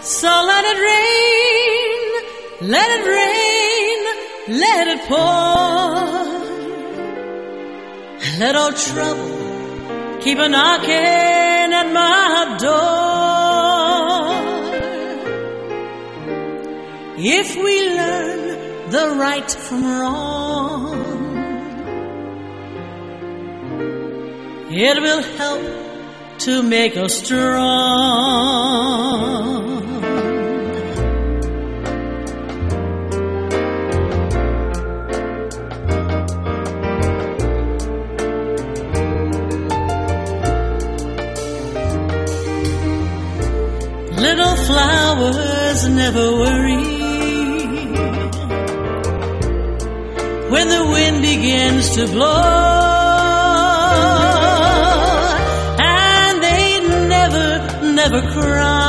So let it rain, let it rain, let it pour. Let all trouble keep a knocking at my door. If we learn the right from wrong, it will help to make us strong. Little flowers never worry when the wind begins to blow, and they never cry